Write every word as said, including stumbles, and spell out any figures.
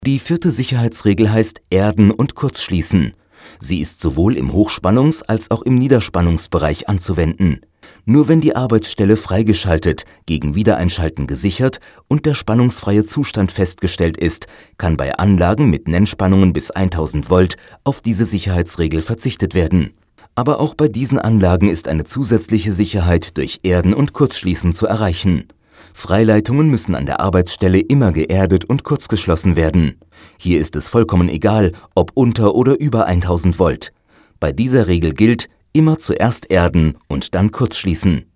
Die vierte Sicherheitsregel heißt Erden und Kurzschließen. Sie ist sowohl im Hochspannungs- als auch im Niederspannungsbereich anzuwenden. Nur wenn die Arbeitsstelle freigeschaltet, gegen Wiedereinschalten gesichert und der spannungsfreie Zustand festgestellt ist, kann bei Anlagen mit Nennspannungen bis tausend Volt auf diese Sicherheitsregel verzichtet werden. Aber auch bei diesen Anlagen ist eine zusätzliche Sicherheit durch Erden und Kurzschließen zu erreichen. Freileitungen müssen an der Arbeitsstelle immer geerdet und kurzgeschlossen werden. Hier ist es vollkommen egal, ob unter oder über tausend Volt. Bei dieser Regel gilt: immer zuerst erden und dann kurzschließen.